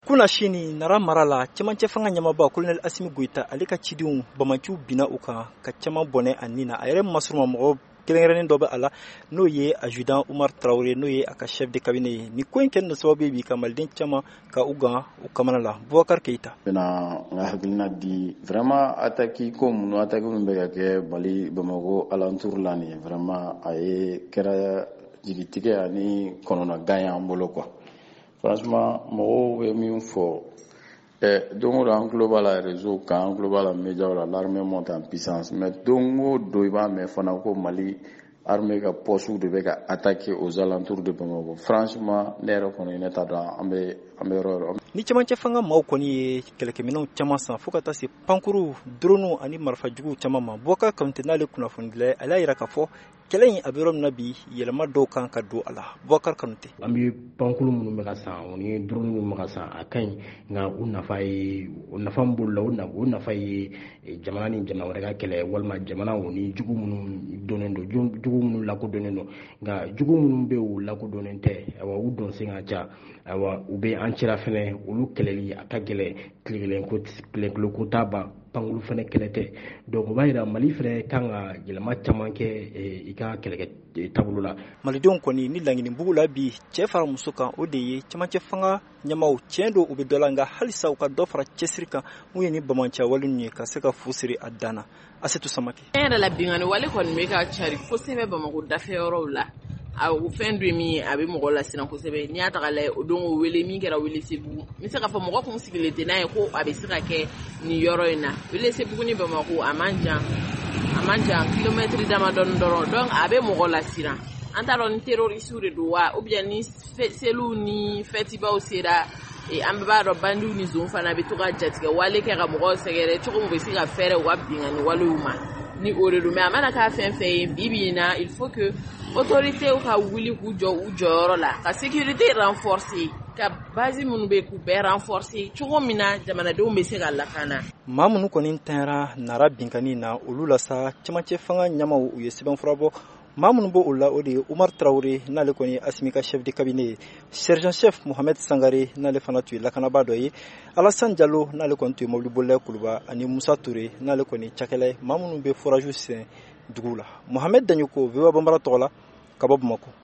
kuna shini nara marala cɛmancɛ fanga ɲamaba colonel Asimi Goita ale ka cidenw bamaciw bina u kan ka caman bɔnɛ a nin na a yɛrɛ masuruma mɔgɔ kɛrɛnkɛrɛnnen dɔ bɛ a la n'o ye adjudant Umar Traoré n'o ye a ka chef de cabinet ye ni ko in kɛni sababu ye bi ka maliden caman ka u gan u kamana la Boubacar Keita bena n ka hakilina di vraiment attaque ko minnu attaque minnu bɛ ka kɛ Mali Bamako alentour la nin vraiment a ye kɛra jigitigɛ ani kɔnɔnagan y'an bolo quoi. Franchement mɔgɔw bɛ min fɔ don o don an tulo b'a la réseau kan an tulo b'a la médiaw la l'armée monte en puissance mais don o don i b'a mɛn fana ko Mali armée ka poste de bɛ ka attaquer aux alentours de Bamako. Franchement ne yɛrɛ kɔni ne t'a dɔn an bɛ yɔrɔ ni cɛmancɛ fanga maaw kɔni ye kɛlɛkɛminɛw caman san fo ka taa se pankuru drone ani marifajuguw caman ma Boubacar Kanouté n'ale kunnafonidilɛ ale y'a yira k'a fɔ kɛlɛ in a bɛ yɔrɔ min na bi yɛlɛma dɔw kan ka don a la Boubacar Kanouté. An bɛ pankuru minnu bɛ ka san o ni drone minnu bɛ ka san a ka ɲi nka o nafa min b'o la o nafa ye jamana ni jamana wɛrɛ ka kɛlɛ walima jamana o ni jugu minnu donnen don jugu minnu lakodɔnnen don nka jugu minnu bɛ u lakodɔnnen tɛ awa u don sen ka ca awa u bɛ an cɛla fɛnɛ olu kɛlɛli a ka gɛlɛn tile ko t'a ban pankuru fɛnɛ kɛlɛ tɛ donc o b'a yira Mali fɛnɛ kan ka yɛlɛma caman kɛ i ka kɛlɛkɛ taabolo la. Malidenw kɔni ni laɲini bugu la bi cɛ fara muso kan o de ye cɛmancɛ fanga ɲɛmaw tiɲɛ don u bɛ dɔ la nka halisa u ka dɔ fara cɛsiri kan mun ye ni bamaciya wale ninnu ye ka se ka fu siri a dan na Asetu Samake. Ne yɛrɛ la bingani wale kɔni bɛ ka cari kosɛbɛ Bamako dafɛyɔrɔw la a fɛn dɔ ye min ye a bɛ mɔgɔ lasiran kosɛbɛ n'i y'a ta k'a lajɛ o don o wele min kɛra Welesebugu n bɛ se k'a fɔ mɔgɔ kun sigilen tɛ n'a ye ko a bɛ se ka kɛ nin yɔrɔ in na Welesebugu ni Bamako a man jan kilomɛtiri damadɔni dɔrɔn donc a bɛ mɔgɔ lasiran an t'a dɔn ni terroriste de don wa ou bien ni seliw ni festival sera an bɛɛ b'a dɔn bandiw ni zon fana bɛ to ka jatigɛ wale kɛ ka mɔgɔw sɛgɛrɛ cogo min bɛ se ka fɛɛrɛ u ka bingani walew ma ni o de don mais a mana k'a fɛn fɛn ye bi in na il faut que autorités ka wuli k'u jɔ u jɔyɔrɔ la ka sécurité renforcer ka base minnu bɛ k'u bɛɛ renforcer cogo min na jamanadenw bɛ se ka lakana. Maa minnu kɔni tanyara nara binkani na olu la sa cɛmancɛ fanga ɲɛmaw u ye sɛbɛnfura bɔ maa minnu b'o la o de ye Umar Traoré n'ale kɔni ye Asimi ka chef de cabinet ye sergent chef Mohamed Sangare n'ale fana tun ye lakanabaa dɔ ye Alassane Diallo n'ale kɔni tun ye mobilibolila Kuluba ani Musa Touré n'ale kɔni cakɛla ye maa minnu bɛ forage sen dugu la Mohamed Danyoko VOA Bambara tɔgɔ la ka bɔ Bamako.